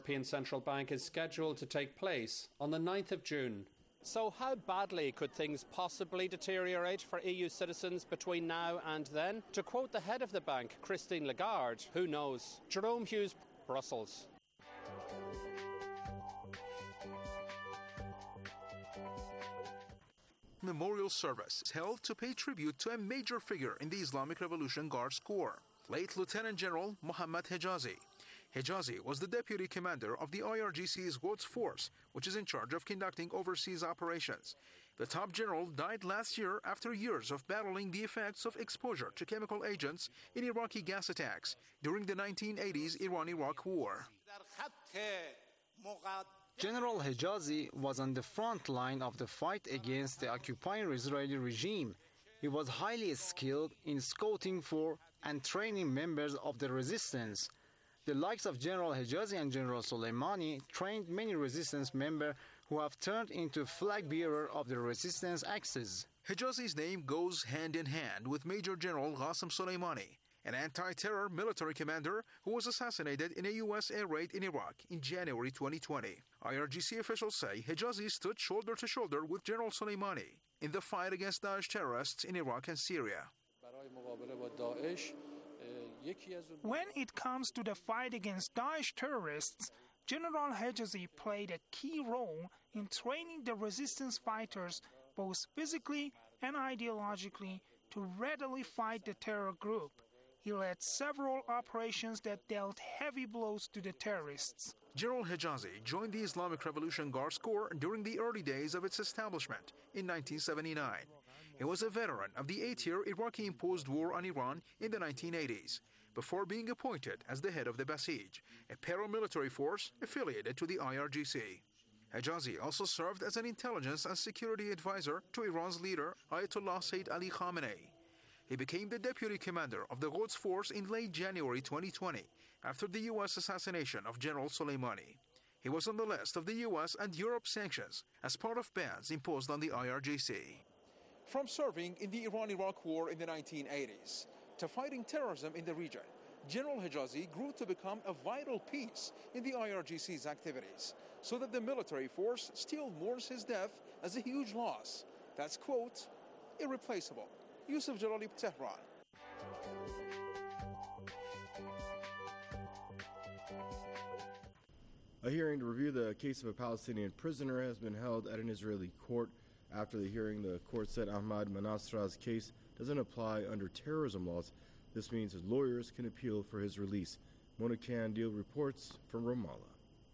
The European Central Bank is scheduled to take place on the 9th of June. So how badly could things possibly deteriorate for EU citizens between now and then? To quote the head of the bank, Christine Lagarde, who knows? Jerome Hughes, Brussels. Memorial service is held to pay tribute to a major figure in the Islamic Revolution Guards Corps, late Lieutenant General Mohammad Hejazi. Hejazi was the deputy commander of the IRGC's Quds Force, which is in charge of conducting overseas operations. The top general died last year after years of battling the effects of exposure to chemical agents in Iraqi gas attacks during the 1980s Iran-Iraq War. General Hejazi was on the front line of the fight against the occupying Israeli regime. He was highly skilled in scouting for and training members of the resistance. The likes of General Hejazi and General Soleimani trained many resistance members who have turned into flag bearer of the resistance axis. Hejazi's name goes hand in hand with Major General Qasem Soleimani, an anti-terror military commander who was assassinated in a U.S. air raid in Iraq in January 2020. IRGC officials say Hejazi stood shoulder to shoulder with General Soleimani in the fight against Daesh terrorists in Iraq and Syria. When it comes to the fight against Daesh terrorists, General Hejazi played a key role in training the resistance fighters both physically and ideologically to readily fight the terror group. He led several operations that dealt heavy blows to the terrorists. General Hejazi joined the Islamic Revolution Guards Corps during the early days of its establishment in 1979. He was a veteran of the 8-year Iraqi-imposed war on Iran in the 1980s, before being appointed as the head of the Basij, a paramilitary force affiliated to the IRGC. Hejazi also served as an intelligence and security advisor to Iran's leader, Ayatollah Sayyid Ali Khamenei. He became the deputy commander of the Quds Force in late January 2020 after the U.S. assassination of General Soleimani. He was on the list of the U.S. and Europe sanctions as part of bans imposed on the IRGC. From serving in the Iran-Iraq War in the 1980s to fighting terrorism in the region, General Hejazi grew to become a vital piece in the IRGC's activities, so that the military force still mourns his death as a huge loss. That's, quote, irreplaceable. Yusuf Jalali, Tehran. A hearing to review the case of a Palestinian prisoner has been held at an Israeli court. After the hearing, the court said Ahmad Manasra's case doesn't apply under terrorism laws. This means his lawyers can appeal for his release. Mona Kandil reports from Ramallah.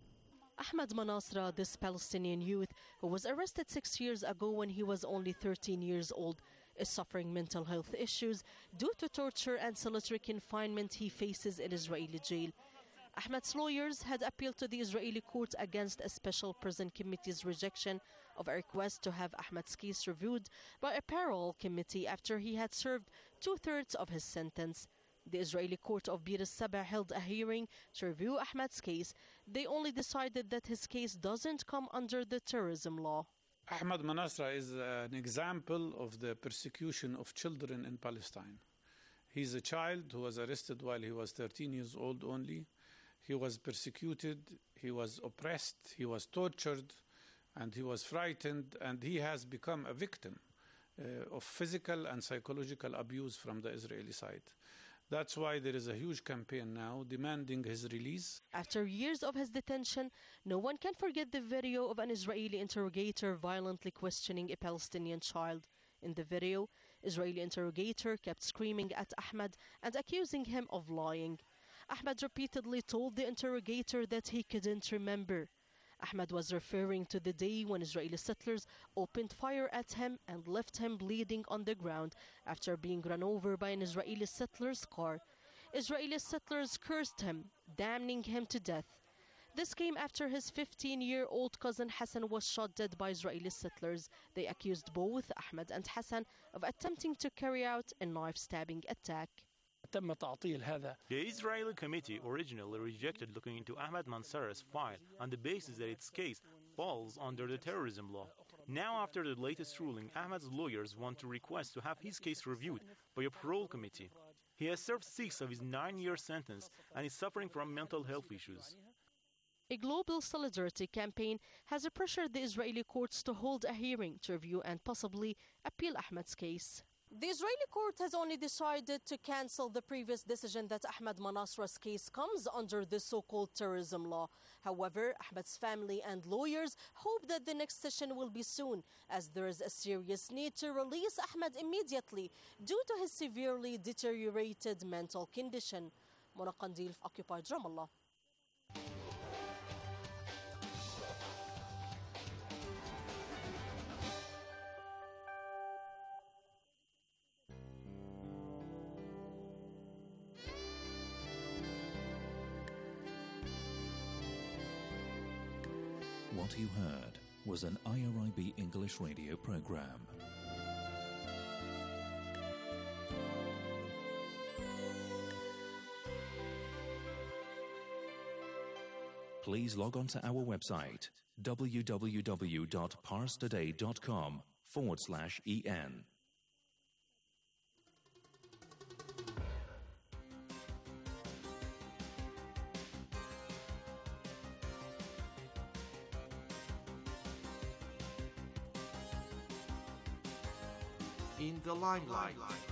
Ahmad Manasra, this Palestinian youth who was arrested 6 years ago when he was only 13 years old, is suffering mental health issues due to torture and solitary confinement he faces in Israeli jail. Ahmad's lawyers had appealed to the Israeli court against a special prison committee's rejection of a request to have Ahmad's case reviewed by a parallel committee after he had served 2/3 of his sentence. The Israeli court of Bir al-Sabah held a hearing to review Ahmad's case. They only decided that his case doesn't come under the terrorism law. Ahmad Manasra is an example of the persecution of children in Palestine. He's a child who was arrested while he was 13 years old only. He was persecuted, he was oppressed, he was tortured, and he was frightened, and he has become a victim of physical and psychological abuse from the Israeli side. That's why there is a huge campaign now demanding his release. After years of his detention, no one can forget the video of an Israeli interrogator violently questioning a Palestinian child. In the video, Israeli interrogator kept screaming at Ahmad and accusing him of lying. Ahmad repeatedly told the interrogator that he couldn't remember. Ahmad was referring to the day when Israeli settlers opened fire at him and left him bleeding on the ground after being run over by an Israeli settler's car. Israeli settlers cursed him, damning him to death. This came after his 15-year-old cousin Hassan was shot dead by Israeli settlers. They accused both Ahmad and Hassan of attempting to carry out a knife-stabbing attack. The Israeli committee originally rejected looking into Ahmad Manasra's file on the basis that its case falls under the terrorism law. Now, after the latest ruling, Ahmad's lawyers want to request to have his case reviewed by a parole committee. He has served 6 of his 9-year sentence and is suffering from mental health issues. A global solidarity campaign has pressured the Israeli courts to hold a hearing to review and possibly appeal Ahmad's case. The Israeli court has only decided to cancel the previous decision that Ahmad Manasra's case comes under the so-called terrorism law. However, Ahmad's family and lawyers hope that the next session will be soon, as there is a serious need to release Ahmad immediately due to his severely deteriorated mental condition. Mona Qandil, Occupied Ramallah. What you heard was an IRIB English radio program. Please log on to our website www.parstoday.com/en. In the limelight.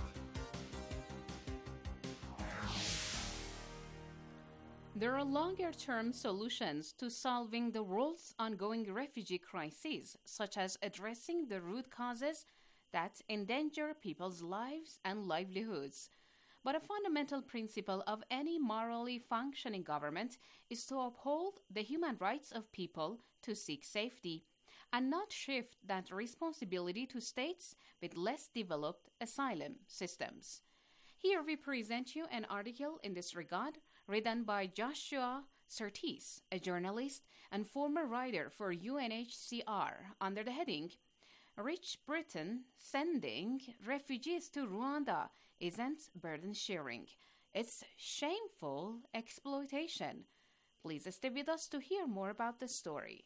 There are longer-term solutions to solving the world's ongoing refugee crises, such as addressing the root causes that endanger people's lives and livelihoods. But a fundamental principle of any morally functioning government is to uphold the human rights of people to seek safety, and not shift that responsibility to states with less developed asylum systems. Here we present you an article in this regard written by Joshua Surtees, a journalist and former writer for UNHCR, under the heading, "Rich Britain Sending Refugees to Rwanda Isn't Burden Sharing. It's Shameful Exploitation." Please stay with us to hear more about the story.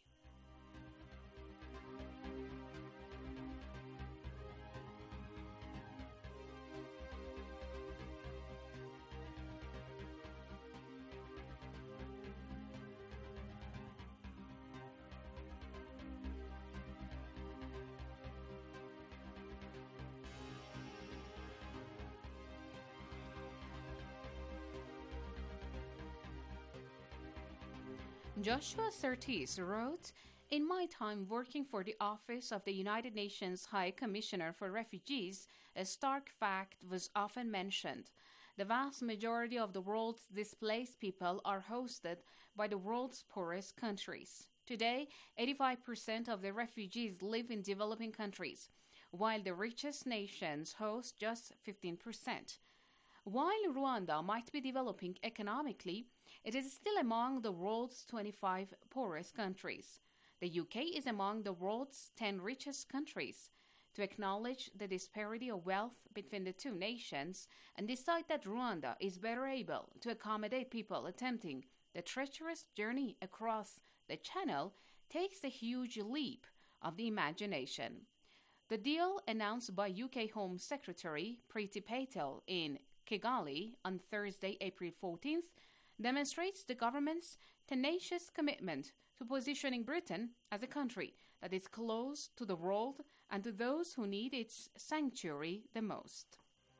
Joshua Surtees wrote, "In my time working for the Office of the United Nations High Commissioner for Refugees, a stark fact was often mentioned. The vast majority of the world's displaced people are hosted by the world's poorest countries. Today, 85% of the refugees live in developing countries, while the richest nations host just 15%. While Rwanda might be developing economically, it is still among the world's 25 poorest countries. The UK is among the world's 10 richest countries. To acknowledge the disparity of wealth between the two nations and decide that Rwanda is better able to accommodate people attempting the treacherous journey across the Channel takes a huge leap of the imagination." The deal announced by UK Home Secretary Priti Patel in Kigali on Thursday, April 14th, demonstrates the government's tenacious commitment to positioning Britain as a country that is close to the world and to those who need its sanctuary the most.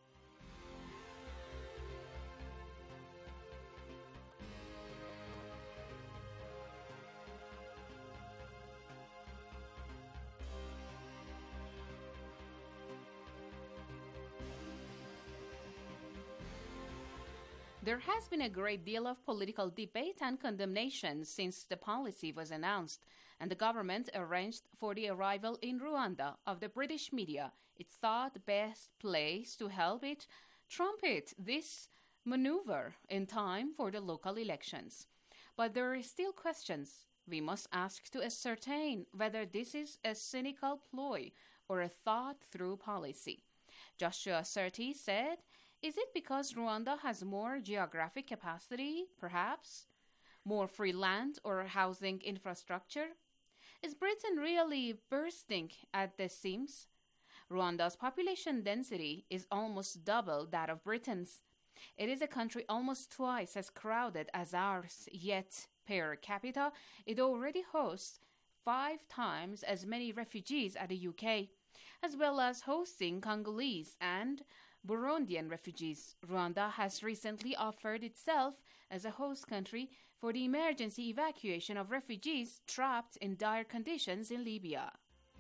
There has been a great deal of political debate and condemnation since the policy was announced, and the government arranged for the arrival in Rwanda of the British media. It thought best place to help it trumpet this maneuver in time for the local elections. But there are still questions we must ask to ascertain whether this is a cynical ploy or a thought-through policy. Joshua Surtees said, "Is it because Rwanda has more geographic capacity, perhaps? More free land or housing infrastructure? Is Britain really bursting at the seams? Rwanda's population density is almost double that of Britain's. It is a country almost twice as crowded as ours, yet per capita, it already hosts 5 times as many refugees as the UK, as well as hosting Congolese and Burundian refugees. Rwanda has recently offered itself as a host country for the emergency evacuation of refugees trapped in dire conditions in Libya.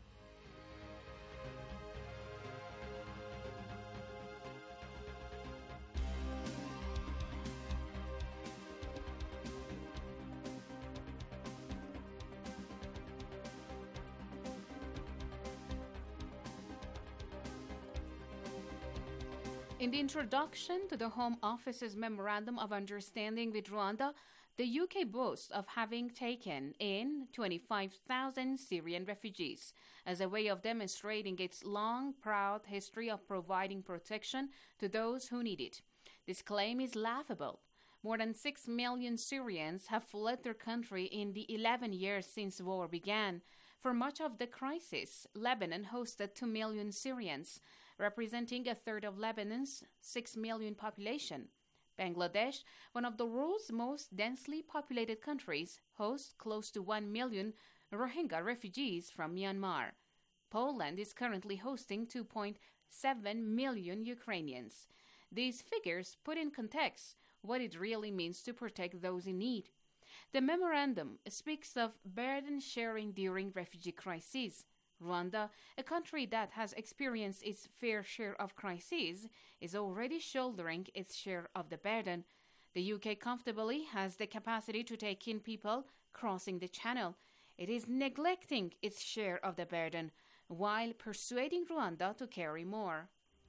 In the introduction to the Home Office's Memorandum of Understanding with Rwanda, the UK boasts of having taken in 25,000 Syrian refugees as a way of demonstrating its long, proud history of providing protection to those who need it. This claim is laughable. More than 6 million Syrians have fled their country in the 11 years since war began. For much of the crisis, Lebanon hosted 2 million Syrians, representing a third of Lebanon's 6 million population. Bangladesh, one of the world's most densely populated countries, hosts close to 1 million Rohingya refugees from Myanmar. Poland is currently hosting 2.7 million Ukrainians. These figures put in context what it really means to protect those in need. The memorandum speaks of burden sharing during refugee crises. Rwanda, a country that has experienced its fair share of crises, is already shouldering its share of the burden. The UK comfortably has the capacity to take in people crossing the channel. It is neglecting its share of the burden while persuading Rwanda to carry more.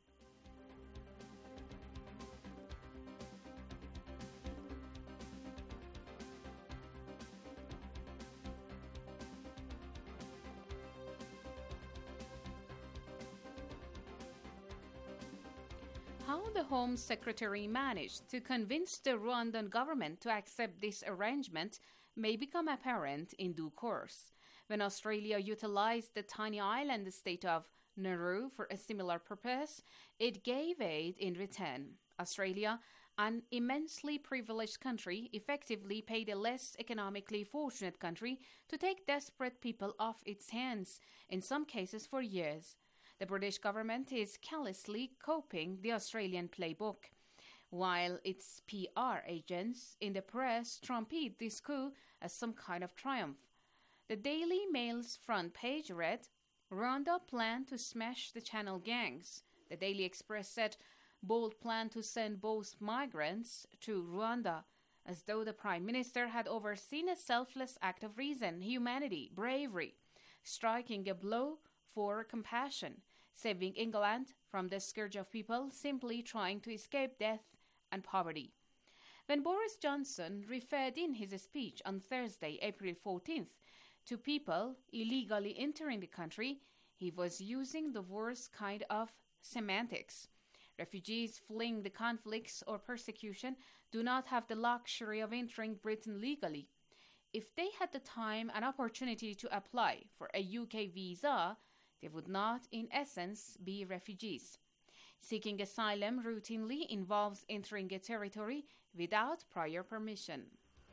How the Home Secretary managed to convince the Rwandan government to accept this arrangement may become apparent in due course. When Australia utilized the tiny island state of Nauru for a similar purpose, it gave aid in return. Australia, an immensely privileged country, effectively paid a less economically fortunate country to take desperate people off its hands, in some cases for years. The British government is callously copying the Australian playbook, while its PR agents in the press trumpet this coup as some kind of triumph. The Daily Mail's front page read, "Rwanda plan to smash the Channel gangs." The Daily Express said, "Bold plan to send both migrants to Rwanda," as though the Prime Minister had overseen a selfless act of reason, humanity, bravery, striking a blow for compassion, saving England from the scourge of people simply trying to escape death and poverty. When Boris Johnson referred in his speech on Thursday, April 14th, to people illegally entering the country, he was using the worst kind of semantics. Refugees fleeing the conflicts or persecution do not have the luxury of entering Britain legally. If they had the time and opportunity to apply for a UK visa, they would not, in essence, be refugees. Seeking asylum routinely involves entering a territory without prior permission.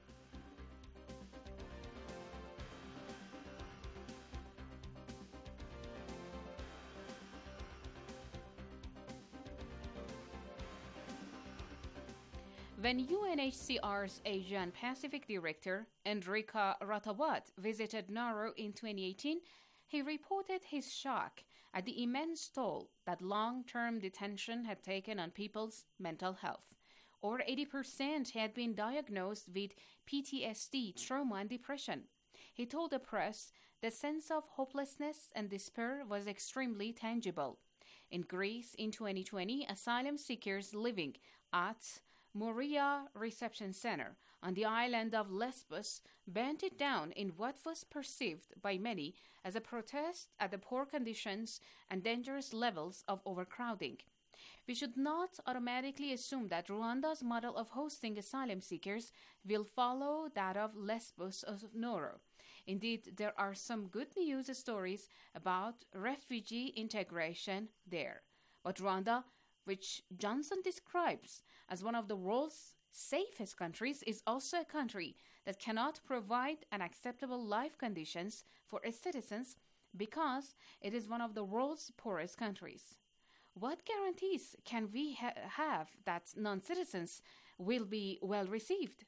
When UNHCR's Asia and Pacific Director, Enrika Ratawat, visited Nauru in 2018, he reported his shock at the immense toll that long-term detention had taken on people's mental health. Over 80% had been diagnosed with PTSD, trauma, and depression. He told the press the sense of hopelessness and despair was extremely tangible. In Greece in 2020, asylum seekers living at Moria Reception Center on the island of Lesbos burnt it down in what was perceived by many as a protest at the poor conditions and dangerous levels of overcrowding. We should not automatically assume that Rwanda's model of hosting asylum seekers will follow that of Lesbos or Nauru. Indeed, there are some good news stories about refugee integration there. But Rwanda, which Johnson describes as one of the world's safest countries is also a country that cannot provide unacceptable life conditions for its citizens because it is one of the world's poorest countries. What guarantees can we have that non-citizens will be well received?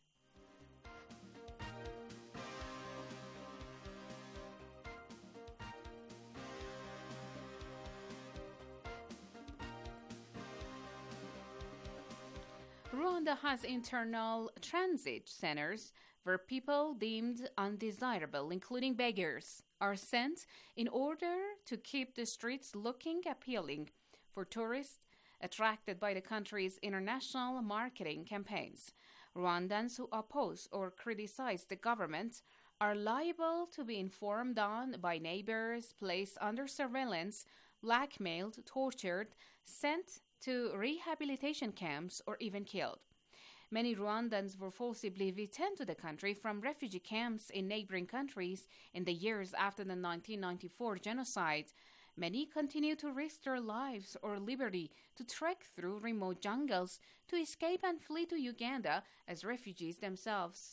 Rwanda has internal transit centers where people deemed undesirable, including beggars, are sent in order to keep the streets looking appealing for tourists attracted by the country's international marketing campaigns. Rwandans who oppose or criticize the government are liable to be informed on by neighbors, placed under surveillance, blackmailed, tortured, sent to rehabilitation camps, or even killed. Many Rwandans were forcibly returned to the country from refugee camps in neighboring countries in the years after the 1994 genocide. Many continue to risk their lives or liberty to trek through remote jungles to escape and flee to Uganda as refugees themselves.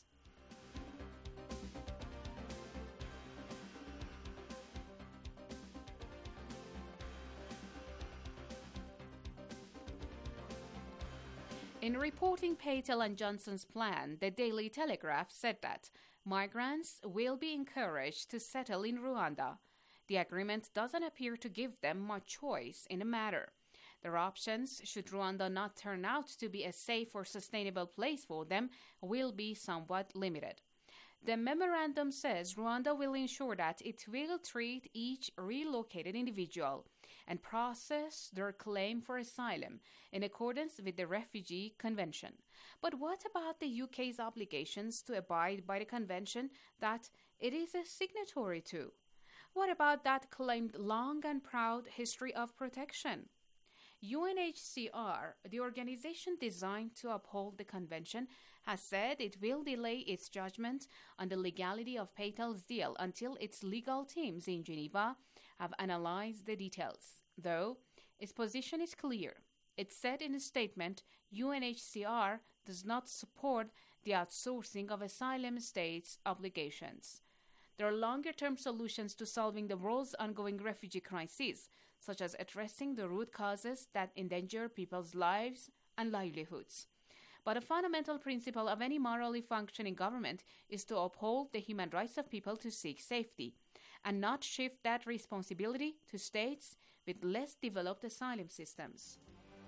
In reporting Patel and Johnson's plan, the Daily Telegraph said that migrants will be encouraged to settle in Rwanda. The agreement doesn't appear to give them much choice in the matter. Their options, should Rwanda not turn out to be a safe or sustainable place for them, will be somewhat limited. The memorandum says Rwanda will ensure that it will treat each relocated individual and process their claim for asylum in accordance with the Refugee Convention. But what about the UK's obligations to abide by the convention that it is a signatory to? What about that claimed long and proud history of protection? UNHCR, the organization designed to uphold the convention, has said it will delay its judgment on the legality of Patel's deal until its legal teams in Geneva have analyzed the details. Though its position is clear. It said in a statement, UNHCR does not support the outsourcing of asylum states' obligations. There are longer-term solutions to solving the world's ongoing refugee crisis, such as addressing the root causes that endanger people's lives and livelihoods. But a fundamental principle of any morally functioning government is to uphold the human rights of people to seek safety, and not shift that responsibility to states with less developed asylum systems.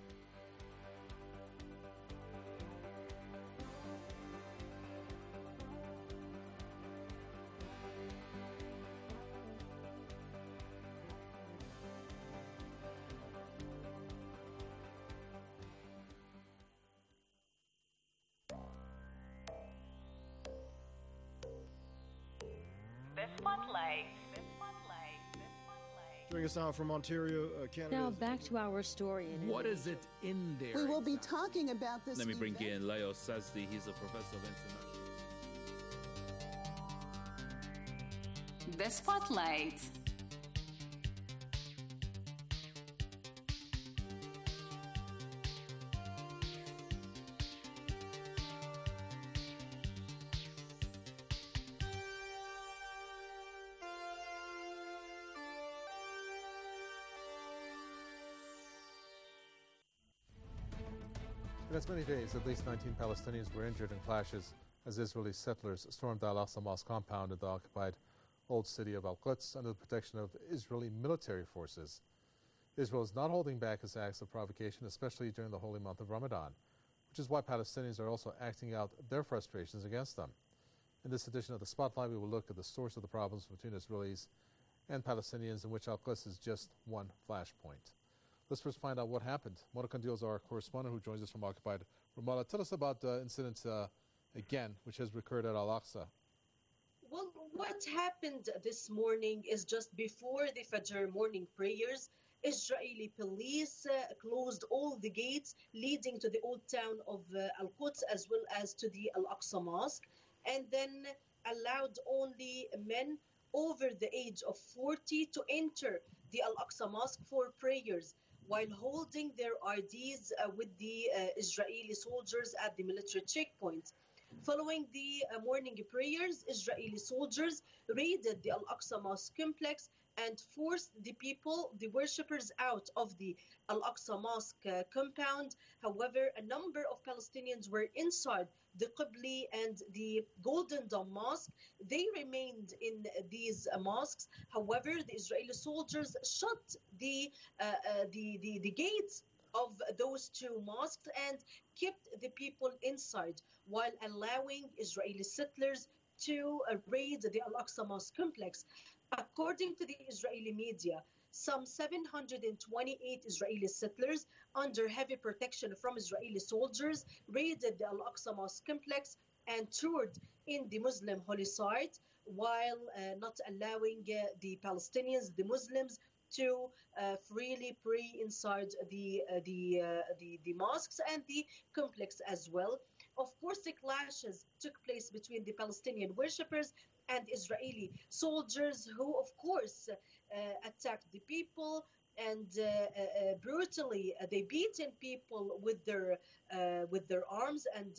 Joining us now from Ontario, Canada. Now back to our story. What is it in there? We will be talking about this. Let me bring in Leo Sazdi. He's a professor of international. The Spotlight. In as many days, at least 19 Palestinians were injured in clashes as Israeli settlers stormed the Al-Aqsa Mosque compound in the occupied old city of Al-Quds under the protection of Israeli military forces. Israel is not holding back its acts of provocation, especially during the holy month of Ramadan, which is why Palestinians are also acting out their frustrations against them. In this edition of The Spotlight, we will look at the source of the problems between Israelis and Palestinians, in which Al-Quds is just one flashpoint. Let's first find out what happened. Mona Kandil is our correspondent who joins us from occupied Ramallah. Tell us about the incident again, which has recurred at Al-Aqsa. Well, what happened this morning is just before the Fajr morning prayers, Israeli police closed all the gates leading to the old town of Al-Quds as well as to the Al-Aqsa Mosque, and then allowed only men over the age of 40 to enter the Al-Aqsa Mosque for prayers. while holding their IDs with the Israeli soldiers at the military checkpoint. Following the morning prayers, Israeli soldiers raided the Al-Aqsa Mosque complex and forced the worshippers out of the Al-Aqsa Mosque compound. However, a number of Palestinians were inside the Qibli and the Golden Dome Mosque. They remained in these mosques. However, the Israeli soldiers shut the gates of those two mosques and kept the people inside while allowing Israeli settlers to raid the Al-Aqsa Mosque complex. According to the Israeli media, some 728 Israeli settlers under heavy protection from Israeli soldiers raided the Al-Aqsa Mosque complex and toured in the Muslim holy site while not allowing the Palestinians, the Muslims, to freely pray inside the mosques and the complex as well. Of course, the clashes took place between the Palestinian worshippers and Israeli soldiers, who, of course, attacked the people and brutally they beaten people with their arms and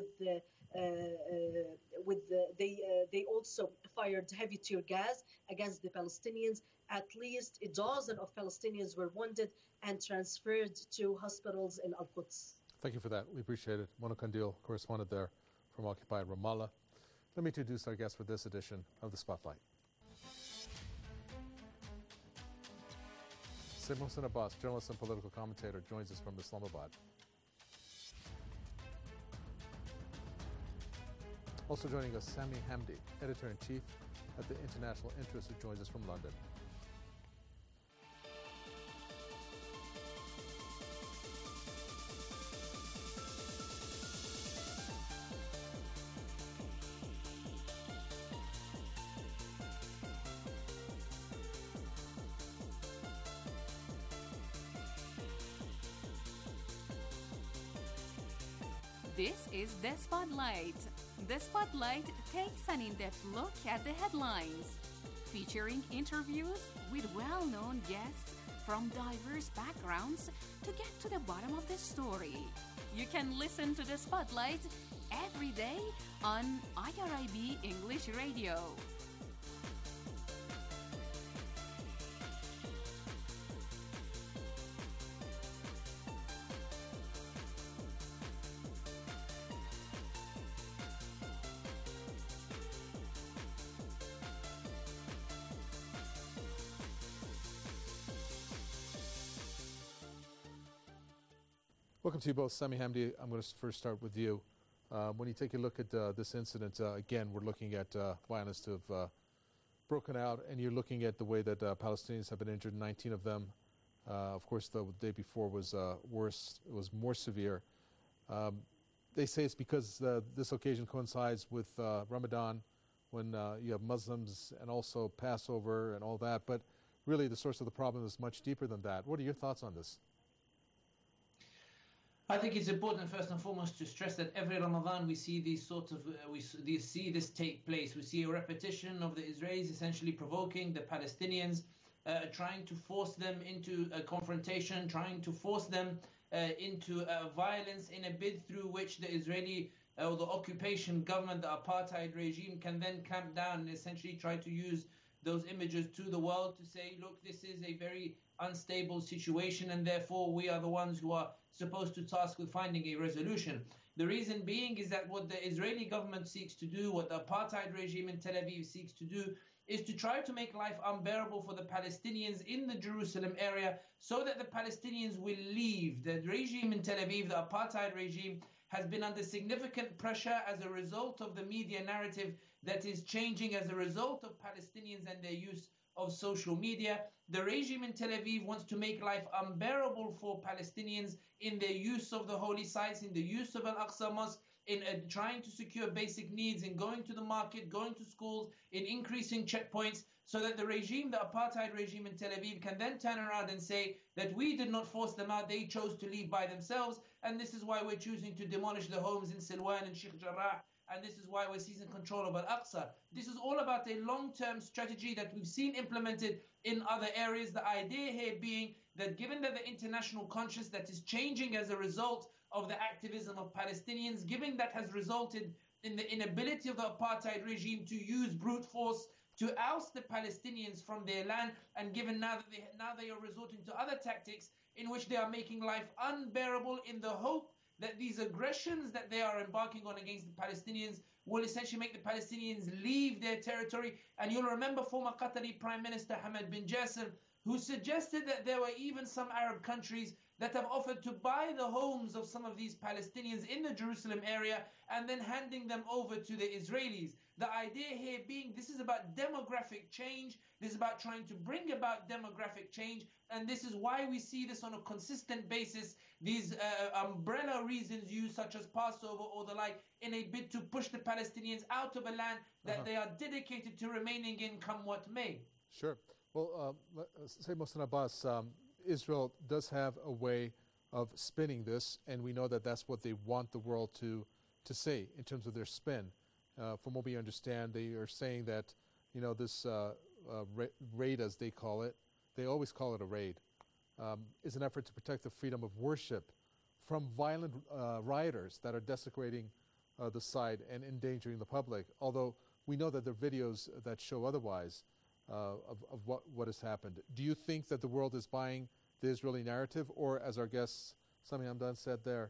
they also fired heavy tear gas against the Palestinians. At least a dozen of Palestinians were wounded and transferred to hospitals in Al-Quds. Thank you for that. We appreciate it. Mona Kandil, correspondent there from occupied Ramallah. Let me introduce our guest for this edition of The Spotlight. Sayyid Mohsin Abbas, journalist and political commentator, joins us from Islamabad. Also joining us, Sami Hamdi, editor-in-chief at the International Interest, who joins us from London. This is The Spotlight. The Spotlight takes an in-depth look at the headlines, featuring interviews with well-known guests from diverse backgrounds to get to the bottom of the story. You can listen to The Spotlight every day on IRIB English Radio. Welcome to you both. Sami Hamdi, I'm going to first start with you. When you take a look at this incident, again, we're looking at violence to have broken out, and you're looking at the way that Palestinians have been injured, 19 of them. Of course, the day before was worse. It was more severe. They say it's because this occasion coincides with Ramadan, when you have Muslims and also Passover and all that. But really, the source of the problem is much deeper than that. What are your thoughts on this? I think it's important, first and foremost, to stress that every Ramadan we see these sort of we see this take place. We see a repetition of the Israelis essentially provoking the Palestinians, trying to force them into a confrontation, trying to force them into violence in a bid through which the Israeli or the occupation government, the apartheid regime, can then clamp down and essentially try to use those images to the world to say, look, this is a very unstable situation, and therefore we are the ones who are supposed to task with finding a resolution. The reason being is that what the Israeli government seeks to do, what the apartheid regime in Tel Aviv seeks to do, is to try to make life unbearable for the Palestinians in the Jerusalem area so that the Palestinians will leave. The regime in Tel Aviv, the apartheid regime, has been under significant pressure as a result of the media narrative that is changing as a result of Palestinians and their use of social media. The regime in Tel Aviv wants to make life unbearable for Palestinians in their use of the holy sites, in the use of Al-Aqsa Mosque, in trying to secure basic needs, in going to the market, going to schools, in increasing checkpoints, so that the regime, the apartheid regime in Tel Aviv, can then turn around and say that we did not force them out, they chose to leave by themselves, and this is why we're choosing to demolish the homes in Silwan and Sheikh Jarrah and this is why we're seizing control of Al-Aqsa. This is all about a long-term strategy that we've seen implemented in other areas. The idea here being that given that the international conscience that is changing as a result of the activism of Palestinians, given that has resulted in the inability of the apartheid regime to use brute force to oust the Palestinians from their land, and given now they are resorting to other tactics in which they are making life unbearable in the hope that these aggressions that they are embarking on against the Palestinians will essentially make the Palestinians leave their territory. And you'll remember former Qatari Prime Minister Hamad bin Jassim, who suggested that there were even some Arab countries that have offered to buy the homes of some of these Palestinians in the Jerusalem area and then handing them over to the Israelis. The idea here being this is about demographic change, this is about trying to bring about demographic change, and this is why we see this on a consistent basis, these umbrella reasons used such as Passover or the like, in a bid to push the Palestinians out of a land that they are dedicated to remaining in come what may. Sure. Well, say Mohsen Abbas, Israel does have a way of spinning this, and we know that that's what they want the world to say in terms of their spin. From what we understand, they are saying that, this raid, as they call it, they always call it a raid, is an effort to protect the freedom of worship from violent rioters that are desecrating the site and endangering the public. Although we know that there are videos that show otherwise of what has happened. Do you think that the world is buying the Israeli narrative, or, as our guest Sami Hamdan said there,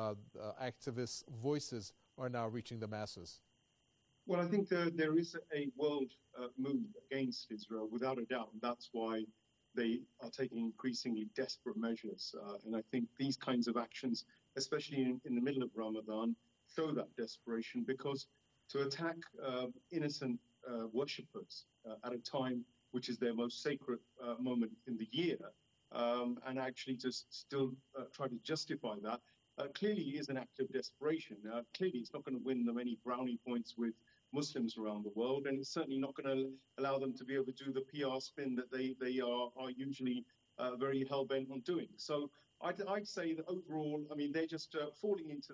activist voices are now reaching the masses? Well, I think there is a world move against Israel, without a doubt, and that's why they are taking increasingly desperate measures. And I think these kinds of actions, especially in the middle of Ramadan, show that desperation, because to attack innocent worshippers at a time which is their most sacred moment in the year, and actually to still try to justify that, clearly is an act of desperation. Clearly it's not going to win them any brownie points with Muslims around the world, and it's certainly not going to allow them to be able to do the PR spin that they are usually very hell-bent on doing. So I'd say that overall, I mean, they're just falling into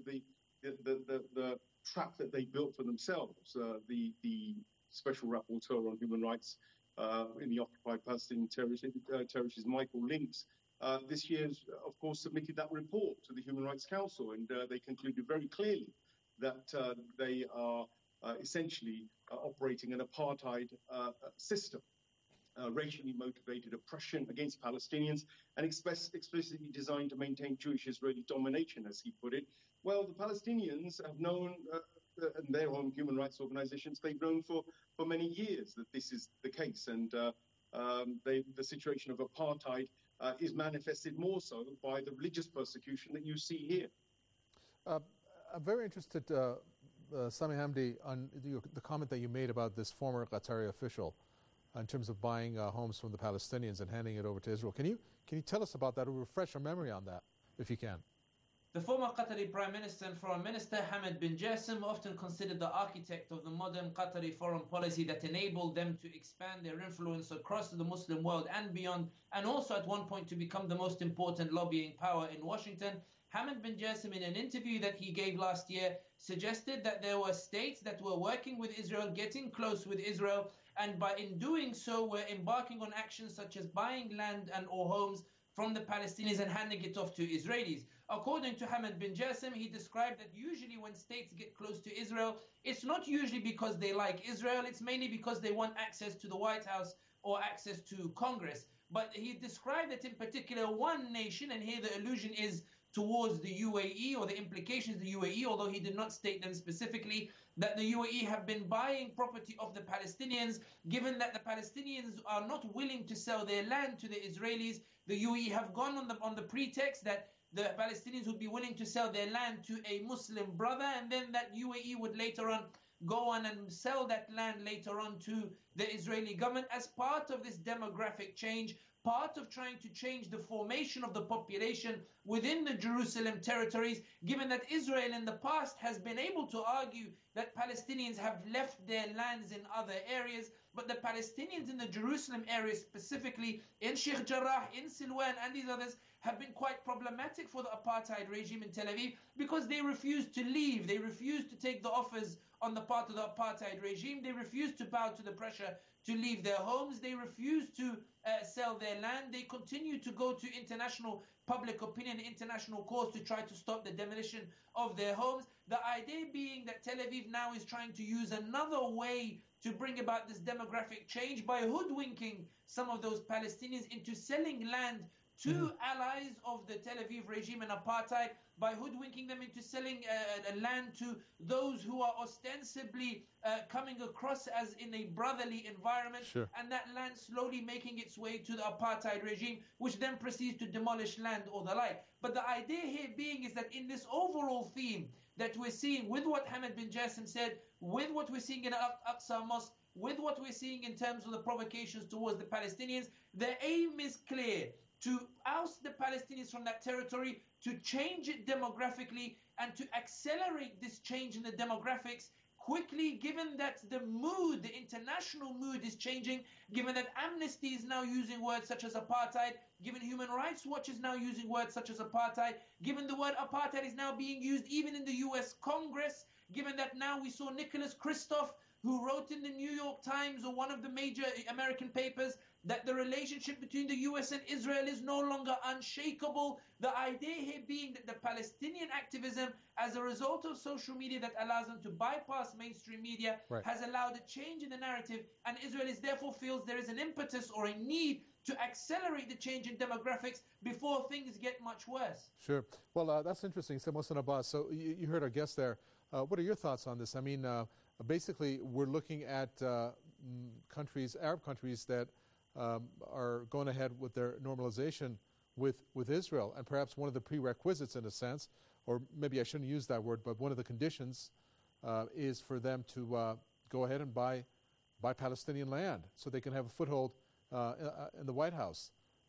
the trap that they built for themselves. The Special Rapporteur on Human Rights in the occupied Palestinian territories, Michael Links, this year, of course, submitted that report to the Human Rights Council, and they concluded very clearly that they are essentially operating an apartheid system, racially motivated oppression against Palestinians, and explicitly designed to maintain Jewish-Israeli domination, as he put it. Well, the Palestinians have known, and their own human rights organizations, they've known for many years that this is the case, and the situation of apartheid is manifested more so by the religious persecution that you see here. I'm very interested, Sami Hamdi, on the comment that you made about this former Qatari official in terms of buying homes from the Palestinians and handing it over to Israel. Can you tell us about that, or refresh our memory on that, if you can? The former Qatari Prime Minister and Foreign Minister Hamad bin Jassim, often considered the architect of the modern Qatari foreign policy that enabled them to expand their influence across the Muslim world and beyond, and also at one point to become the most important lobbying power in Washington. Hamad bin Jassim, in an interview that he gave last year, suggested that there were states that were working with Israel, getting close with Israel, and in doing so were embarking on actions such as buying land and or homes from the Palestinians and handing it off to Israelis. According to Hamad bin Jassim, he described that usually when states get close to Israel, it's not usually because they like Israel, it's mainly because they want access to the White House or access to Congress. But he described that in particular one nation, and here the allusion is towards the UAE, or the implications of the UAE, although he did not state them specifically, that the UAE have been buying property of the Palestinians, given that the Palestinians are not willing to sell their land to the Israelis. The UAE have gone on the pretext that the Palestinians would be willing to sell their land to a Muslim brother, and then that UAE would later on go on and sell that land later on to the Israeli government as part of this demographic change, part of trying to change the formation of the population within the Jerusalem territories, given that Israel in the past has been able to argue that Palestinians have left their lands in other areas, but the Palestinians in the Jerusalem area, specifically in Sheikh Jarrah, in Silwan and these others, have been quite problematic for the apartheid regime in Tel Aviv because they refused to leave. They refused to take the offers on the part of the apartheid regime. They refused to bow to the pressure to leave their homes. They refused to sell their land. They continue to go to international public opinion, international courts to try to stop the demolition of their homes. The idea being that Tel Aviv now is trying to use another way to bring about this demographic change by hoodwinking some of those Palestinians into selling land to allies of the Tel Aviv regime and apartheid, by hoodwinking them into selling land to those who are ostensibly coming across as in a brotherly environment, and that land slowly making its way to the apartheid regime, which then proceeds to demolish land or the like. But the idea here being is that in this overall theme that we're seeing with what Hamad bin Jassim said, with what we're seeing in Al-Aqsa Mosque, with what we're seeing in terms of the provocations towards the Palestinians, the aim is clear: to oust the Palestinians from that territory, to change it demographically, and to accelerate this change in the demographics quickly, given that the mood, the international mood is changing, given that Amnesty is now using words such as apartheid, given Human Rights Watch is now using words such as apartheid, given the word apartheid is now being used even in the US Congress, given that now we saw Nicholas Kristof, who wrote in the New York Times or one of the major American papers that the relationship between the US and Israel is no longer unshakable. The idea here being that the Palestinian activism, as a result of social media that allows them to bypass mainstream media, has allowed a change in the narrative, and Israel is therefore feels there is an impetus or a need to accelerate the change in demographics before things get much worse. Sure. Well, that's interesting. So, Mohsen Abbas, so you heard our guest there. What are your thoughts on this? I mean, basically, we're looking at countries, Arab countries, that are going ahead with their normalization with Israel. And perhaps one of the prerequisites, in a sense, or maybe I shouldn't use that word, but one of the conditions is for them to go ahead and buy Palestinian land so they can have a foothold in the White House.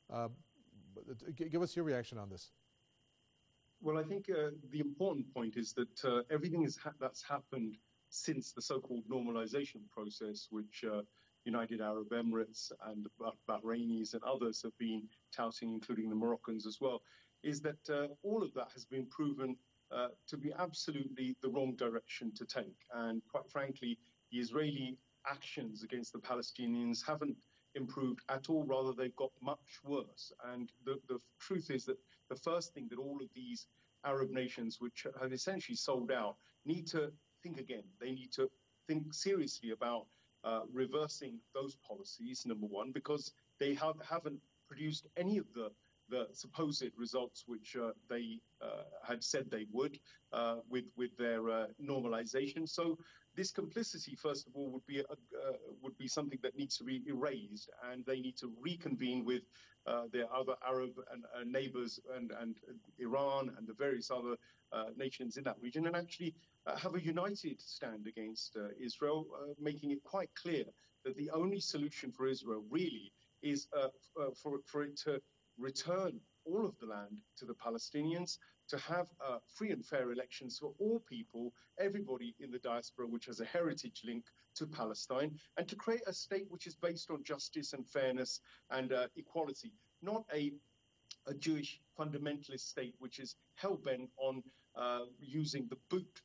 Give us your reaction on this. Well, I think the important point is that everything that's happened since the so-called normalization process, which United Arab Emirates and Bahrainis and others have been touting, including the Moroccans as well, is that all of that has been proven to be absolutely the wrong direction to take. And quite frankly, the Israeli actions against the Palestinians haven't improved at all. Rather, they've got much worse. And the truth is that the first thing that all of these Arab nations, which have essentially sold out, need to think again. They need to think seriously about reversing those policies, number one, because they haven't produced any of the supposed results which they had said they would with their normalization. So this complicity, first of all, would be something that needs to be erased, and they need to reconvene with their other Arab and neighbors and Iran and the various other nations in that region, and actually have a united stand against Israel, making it quite clear that the only solution for Israel really is for it to return all of the land to the Palestinians, to have free and fair elections for all people, everybody in the diaspora which has a heritage link to Palestine, and to create a state which is based on justice and fairness and equality, not a Jewish fundamentalist state which is hell-bent on using the boot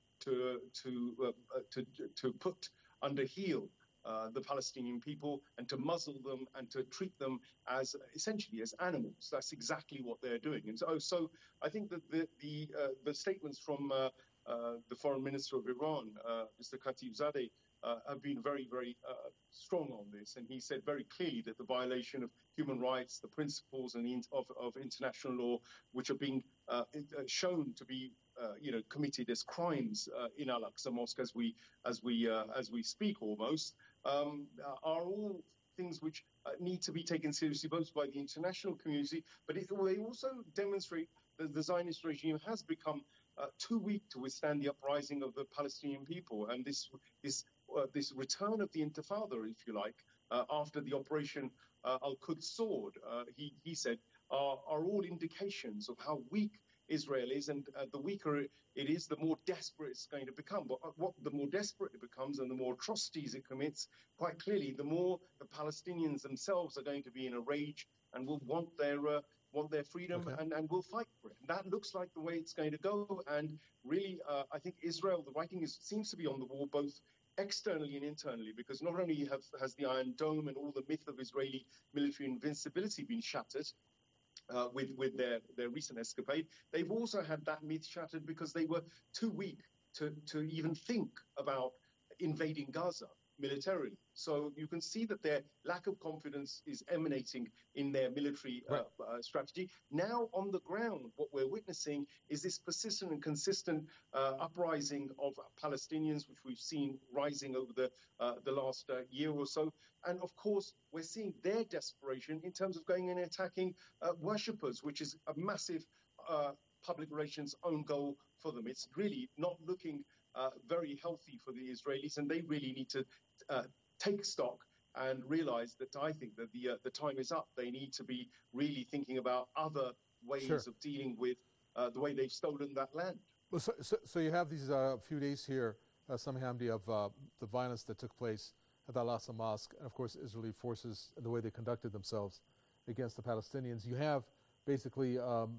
to put under heel the Palestinian people and to muzzle them and to treat them as essentially as animals. That's exactly what they're doing. And so I think that the statements from the foreign minister of Iran, Mr. Khatibzadeh, have been very, very strong on this. And he said very clearly that the violation of human rights, the principles of international law, which are being shown to be committed as crimes in Al-Aqsa Mosque as we speak almost, are all things which need to be taken seriously both by the international community, but they also demonstrate that the Zionist regime has become too weak to withstand the uprising of the Palestinian people, and this this return of the Intifada, if you like, after the Operation Al-Quds Sword, he said, are all indications of how weak Israel is, and the weaker it is, the more desperate it's going to become. But the more desperate it becomes and the more atrocities it commits, quite clearly, the more the Palestinians themselves are going to be in a rage and will want their freedom, and will fight for it. And that looks like the way it's going to go. And really, I think Israel, the writing seems to be on the wall, both externally and internally, because not only has the Iron Dome and all the myth of Israeli military invincibility been shattered, with their recent escapade, they've also had that myth shattered because they were too weak to even think about invading Gaza militarily. So you can see that their lack of confidence is emanating in their military strategy. Now, on the ground, what we're witnessing is this persistent and consistent uprising of Palestinians, which we've seen rising over the last year or so. And of course, we're seeing their desperation in terms of going in and attacking worshippers, which is a massive public relations own goal for them. It's really not looking very healthy for the Israelis, and they really need to take stock and realize that I think that the time is up. They need to be really thinking about other ways of dealing with the way they've stolen that land. Well, so you have these few days here, Sami Hamdi, of the violence that took place at the Al-Aqsa Mosque, and of course Israeli forces and the way they conducted themselves against the Palestinians. You have basically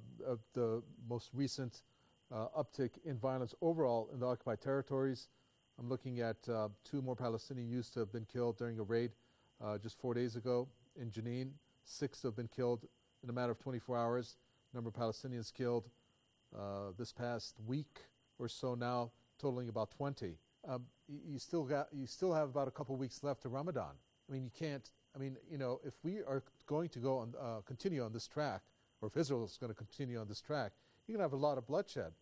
the most recent uptick in violence overall in the occupied territories. I'm looking at 2 more Palestinian youths to have been killed during a raid just 4 days ago in Jenin. 6 have been killed in a matter of 24 hours. Number of Palestinians killed this past week or so now, totaling about 20. You still have about a couple of weeks left to Ramadan. I mean, you can't. I mean, you know, if we are going to go on continue on this track, or if Israel is going to continue on this track, you're going to have a lot of bloodshed.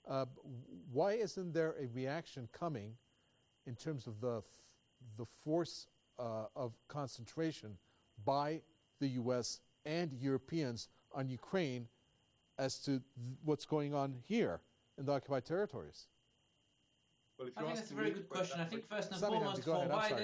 Why isn't there a reaction coming in terms of the force of concentration by the U.S. and Europeans on Ukraine as to what's going on here in the occupied territories? Well, I think that's a very good question. I think first and foremost, for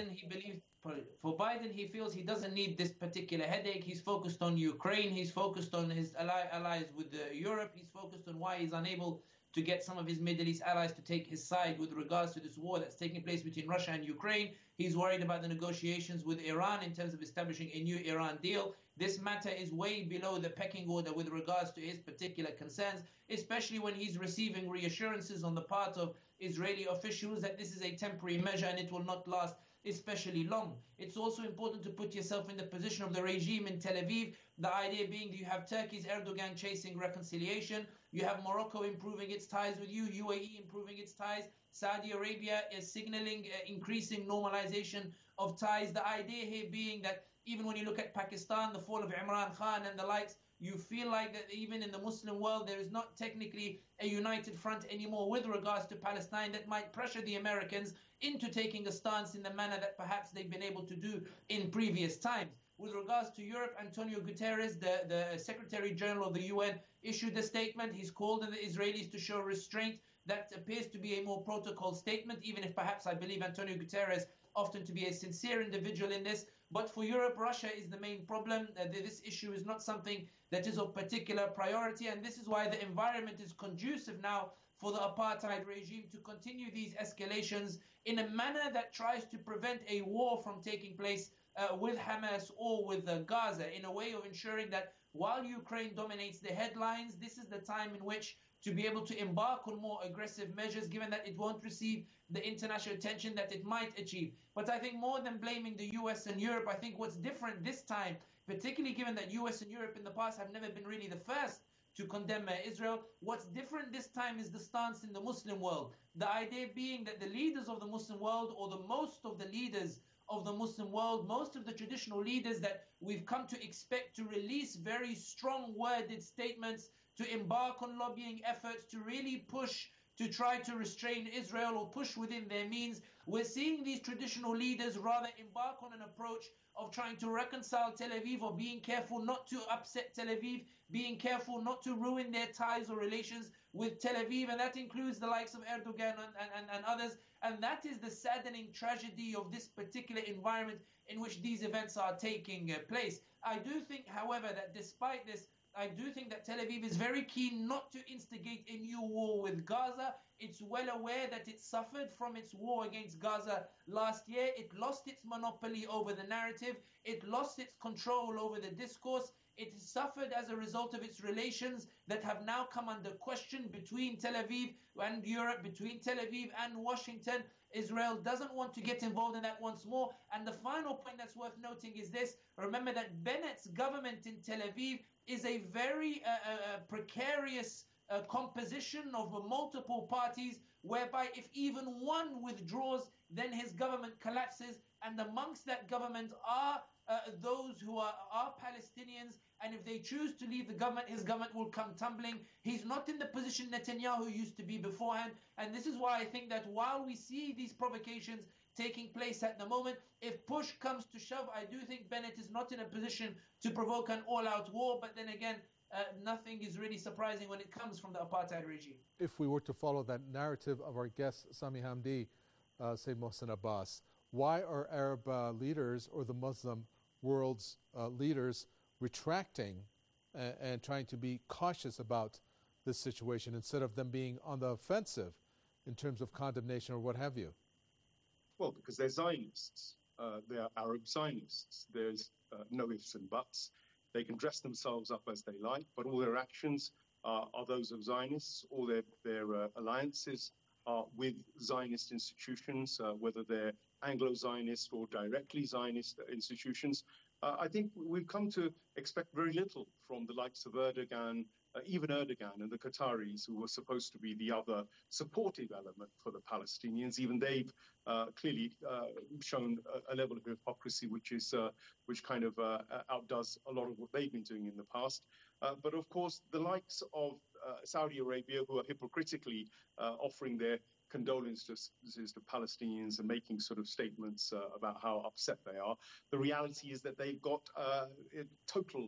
Biden, he feels he doesn't need this particular headache. He's focused on Ukraine. He's focused on his allies with Europe. He's focused on why he's unable to get some of his Middle East allies to take his side with regards to this war that's taking place between Russia and Ukraine. He's worried about the negotiations with Iran in terms of establishing a new Iran deal. This matter is way below the pecking order with regards to his particular concerns, especially when he's receiving reassurances on the part of Israeli officials that this is a temporary measure and it will not last especially long. It's also important to put yourself in the position of the regime in Tel Aviv, the idea being that you have Turkey's Erdogan chasing reconciliation, you have Morocco improving its ties with you, UAE improving its ties, Saudi Arabia is signaling increasing normalization of ties. The idea here being that even when you look at Pakistan, the fall of Imran Khan and the likes, you feel like that even in the Muslim world, there is not technically a united front anymore with regards to Palestine that might pressure the Americans into taking a stance in the manner that perhaps they've been able to do in previous times. With regards to Europe, Antonio Guterres, the Secretary General of the UN, issued a statement. He's called on the Israelis to show restraint. That appears to be a more protocol statement, even if perhaps I believe Antonio Guterres often to be a sincere individual in this. But for Europe, Russia is the main problem. This issue is not something that is of particular priority, and this is why the environment is conducive now for the apartheid regime to continue these escalations in a manner that tries to prevent a war from taking place with Hamas or with Gaza, in a way of ensuring that while Ukraine dominates the headlines, this is the time in which to be able to embark on more aggressive measures, given that it won't receive the international attention that it might achieve. But I think more than blaming the US and Europe, I think what's different this time, particularly given that US and Europe in the past have never been really the first to condemn Israel, what's different this time is the stance in the Muslim world. The idea being that the leaders of the Muslim world, or the most of the leaders of the Muslim world, most of the traditional leaders that we've come to expect to release very strong worded statements, to embark on lobbying efforts, to really push to try to restrain Israel or push within their means. We're seeing these traditional leaders rather embark on an approach of trying to reconcile Tel Aviv, or being careful not to upset Tel Aviv, being careful not to ruin their ties or relations with Tel Aviv, and that includes the likes of Erdogan and others. And that is the saddening tragedy of this particular environment in which these events are taking place. I do think, however, that despite this, I do think that Tel Aviv is very keen not to instigate a new war with Gaza. It's well aware that it suffered from its war against Gaza last year. It lost its monopoly over the narrative. It lost its control over the discourse. It suffered as a result of its relations that have now come under question between Tel Aviv and Europe, between Tel Aviv and Washington. Israel doesn't want to get involved in that once more. And the final point that's worth noting is this. Remember that Bennett's government in Tel Aviv is a very precarious composition of multiple parties, whereby if even one withdraws, then his government collapses. And amongst that government are those who are Palestinians, and if they choose to leave the government, his government will come tumbling. He's not in the position Netanyahu used to be beforehand, and this is why I think that while we see these provocations taking place at the moment, if push comes to shove, I do think Bennett is not in a position to provoke an all-out war, but then again, nothing is really surprising when it comes from the apartheid regime. If we were to follow that narrative of our guest, Sami Hamdi, Sayyid Mohsen Abbas, why are Arab leaders or the Muslim world's leaders retracting and trying to be cautious about this situation instead of them being on the offensive in terms of condemnation or what have you? Well, because they're Zionists. They're Arab Zionists. There's no ifs and buts. They can dress themselves up as they like, but all their actions are those of Zionists. All their alliances are with Zionist institutions, whether they're Anglo-Zionist or directly Zionist institutions. I think we've come to expect very little from the likes of Erdogan, even Erdogan and the Qataris, who were supposed to be the other supportive element for the Palestinians. Even they've clearly shown a level of hypocrisy which kind of outdoes a lot of what they've been doing in the past. But of course, the likes of Saudi Arabia, who are hypocritically offering their condolences to Palestinians and making sort of statements about how upset they are. The reality is that they've got a total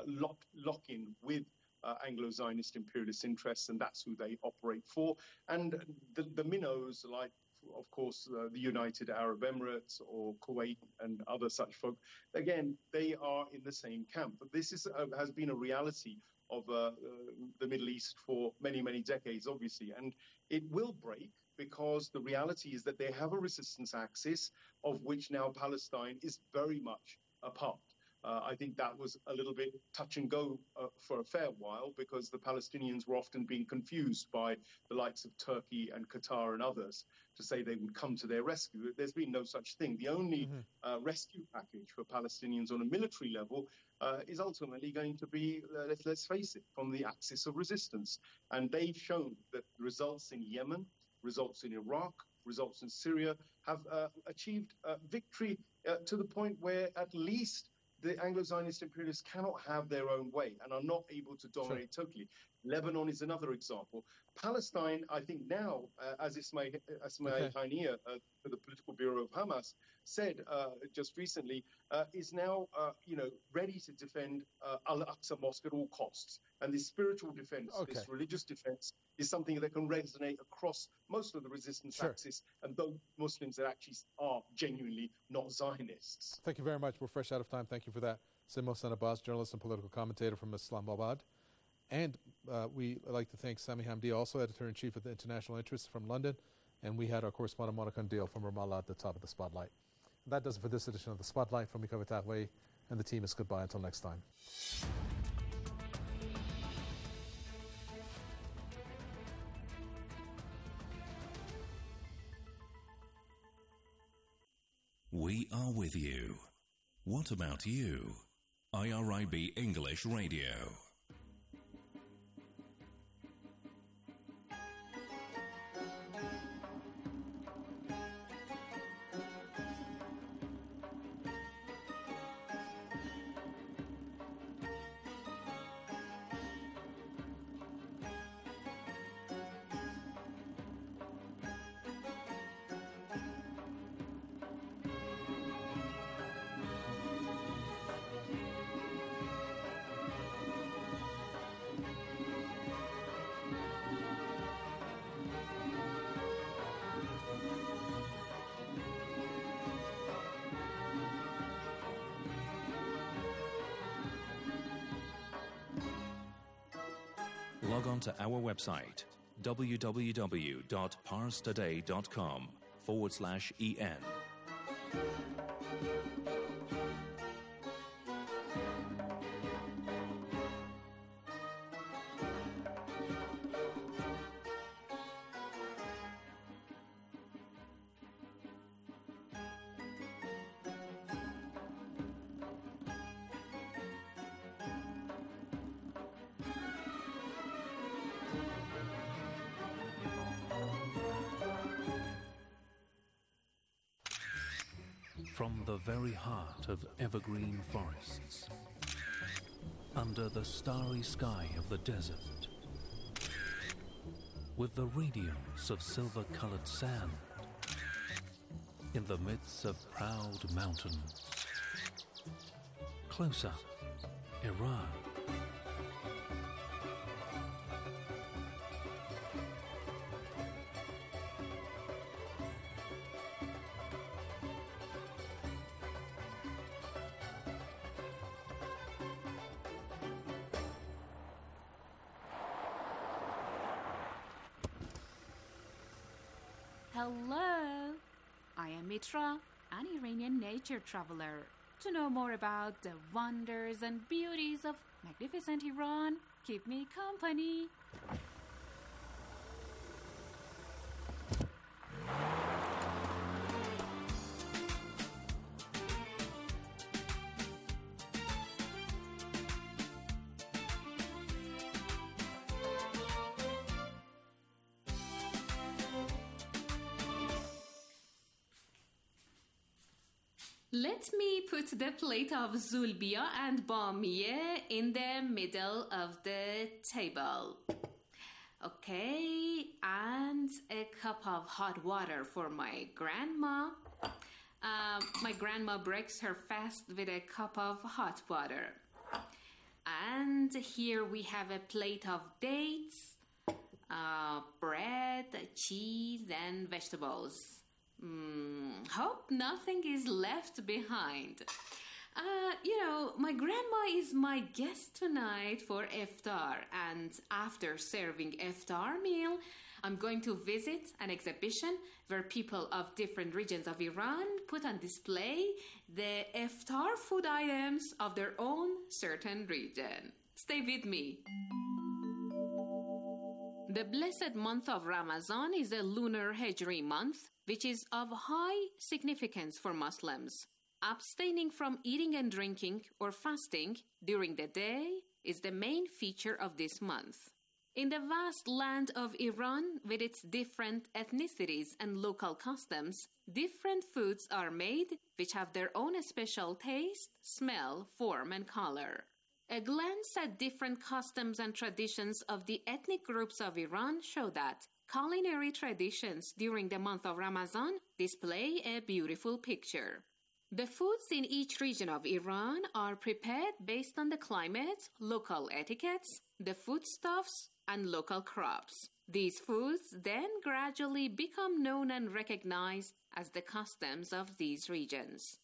lock-in with Anglo-Zionist imperialist interests, and that's who they operate for. And the minnows, like, of course, the United Arab Emirates or Kuwait and other such folk, again, they are in the same camp. But this has been a reality of the Middle East for many, many decades, obviously. And it will break because the reality is that they have a resistance axis of which now Palestine is very much a part. I think that was a little bit touch and go for a fair while because the Palestinians were often being confused by the likes of Turkey and Qatar and others to say they would come to their rescue. There's been no such thing. The only rescue package for Palestinians on a military level is ultimately going to be, let's face it, from the axis of resistance. And they've shown that results in Yemen, results in Iraq, results in Syria have achieved victory to the point where at least the Anglo-Zionist imperialists cannot have their own way and are not able to dominate totally. Lebanon is another example. Palestine, I think now, as Ismail Haniyeh, the political bureau of Hamas, said just recently, is now, ready to defend Al-Aqsa Mosque at all costs. And this spiritual defense, this religious defense, is something that can resonate across most of the resistance axis and those Muslims that actually are genuinely not Zionists. Thank you very much. We're fresh out of time. Thank you for that. Sayyid Mohsen Abbas, journalist and political commentator from Islamabad. And we like to thank Sami Hamdi, also editor-in-chief of the International Interest from London. And we had our correspondent Monica Ndeel from Ramallah at the top of the Spotlight. And that does it for this edition of the Spotlight. From Mika Vatahwe and the team is goodbye until next time. We are with you. What about you? IRIB English Radio. log on to our website www.parstoday.com/en. From the very heart of evergreen forests, under the starry sky of the desert, with the radiance of silver-colored sand, in the midst of proud mountains, close up, Iran. Hello, I am Mitra, an Iranian nature traveler. To know more about the wonders and beauties of magnificent Iran, keep me company. Let me put the plate of zulbia and bamiye in the middle of the table. Okay, and a cup of hot water for my grandma. My grandma breaks her fast with a cup of hot water. And here we have a plate of dates, bread, cheese, and vegetables. Hope nothing is left behind. My grandma is my guest tonight for iftar, and after serving iftar meal, I'm going to visit an exhibition where people of different regions of Iran put on display the iftar food items of their own certain region. Stay with me. The blessed month of Ramadan is a lunar Hijri month, which is of high significance for Muslims. Abstaining from eating and drinking or fasting during the day is the main feature of this month. In the vast land of Iran, with its different ethnicities and local customs, different foods are made which have their own special taste, smell, form, and color. A glance at different customs and traditions of the ethnic groups of Iran show that culinary traditions during the month of Ramadan display a beautiful picture. The foods in each region of Iran are prepared based on the climate, local etiquettes, the foodstuffs, and local crops. These foods then gradually become known and recognized as the customs of these regions.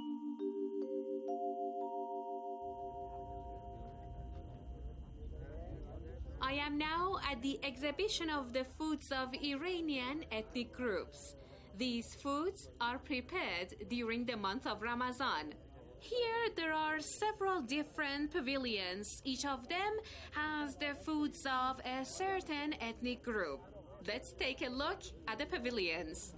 I am now at the exhibition of the foods of Iranian ethnic groups. These foods are prepared during the month of Ramadan. Here there are several different pavilions. Each of them has the foods of a certain ethnic group. Let's take a look at the pavilions.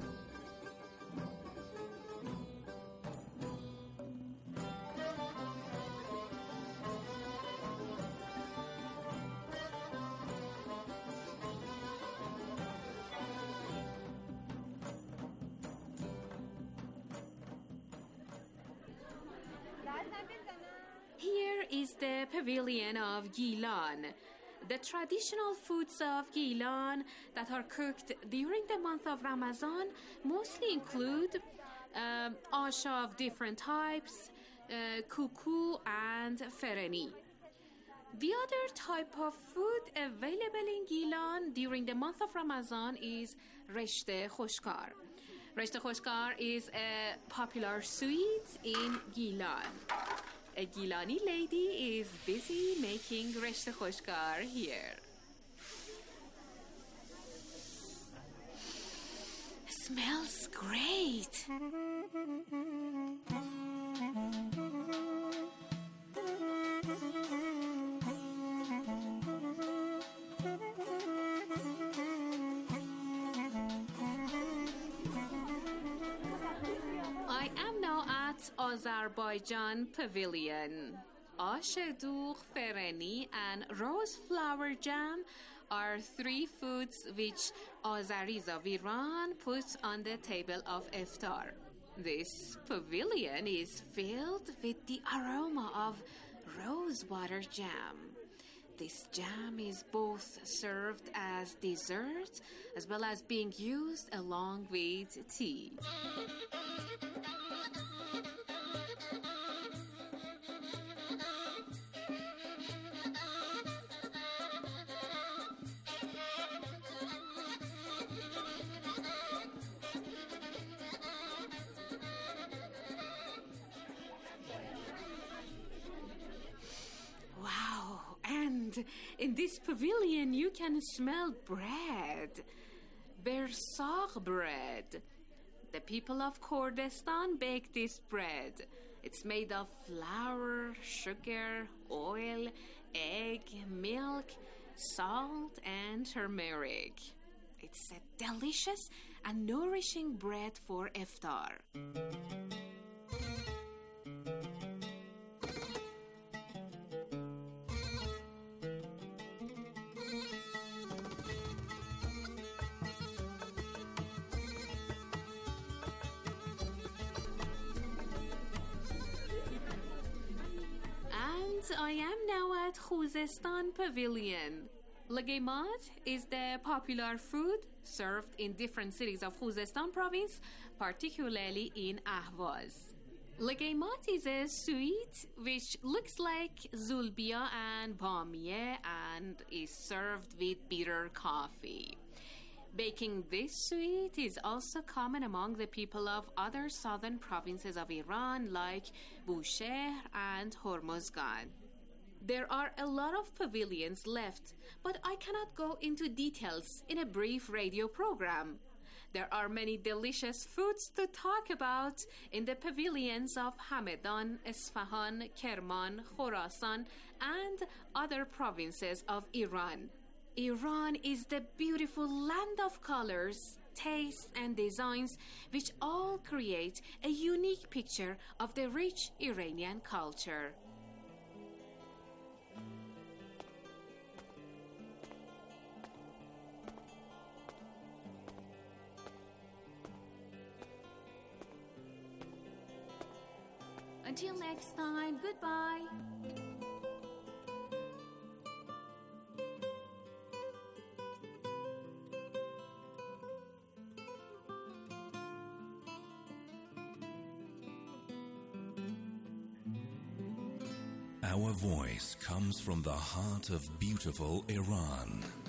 Here is the pavilion of Gilan. The traditional foods of Gilan that are cooked during the month of Ramadan mostly include asha of different types, kuku, and fereni. The other type of food available in Gilan during the month of Ramadan is reshte khoshkar. Reshte khoshkar is a popular sweet in Gilan. A Gilani lady is busy making reshte khoshkar here. smells great. I am now at Azerbaijan Pavilion. Ashadugh, Fereni, and rose flower jam are three foods which Azeris of Iran put on the table of iftar. This pavilion is filled with the aroma of rose water jam. This jam is both served as dessert as well as being used along with tea. In this pavilion, you can smell bread, bersagh bread. The people of Kurdistan bake this bread. It's made of flour, sugar, oil, egg, milk, salt, and turmeric. It's a delicious and nourishing bread for iftar. I am now at Khuzestan Pavilion. Lagemat is the popular food served in different cities of Khuzestan province, particularly in Ahvaz. Lagemat is a sweet which looks like zulbia and bamiye and is served with bitter coffee. Baking this sweet is also common among the people of other southern provinces of Iran like Bushehr and Hormozgan. There are a lot of pavilions left, but I cannot go into details in a brief radio program. There are many delicious foods to talk about in the pavilions of Hamedan, Isfahan, Kerman, Khorasan, and other provinces of Iran. Iran is the beautiful land of colors, tastes, and designs which all create a unique picture of the rich Iranian culture. Until next time, goodbye. Our voice comes from the heart of beautiful Iran.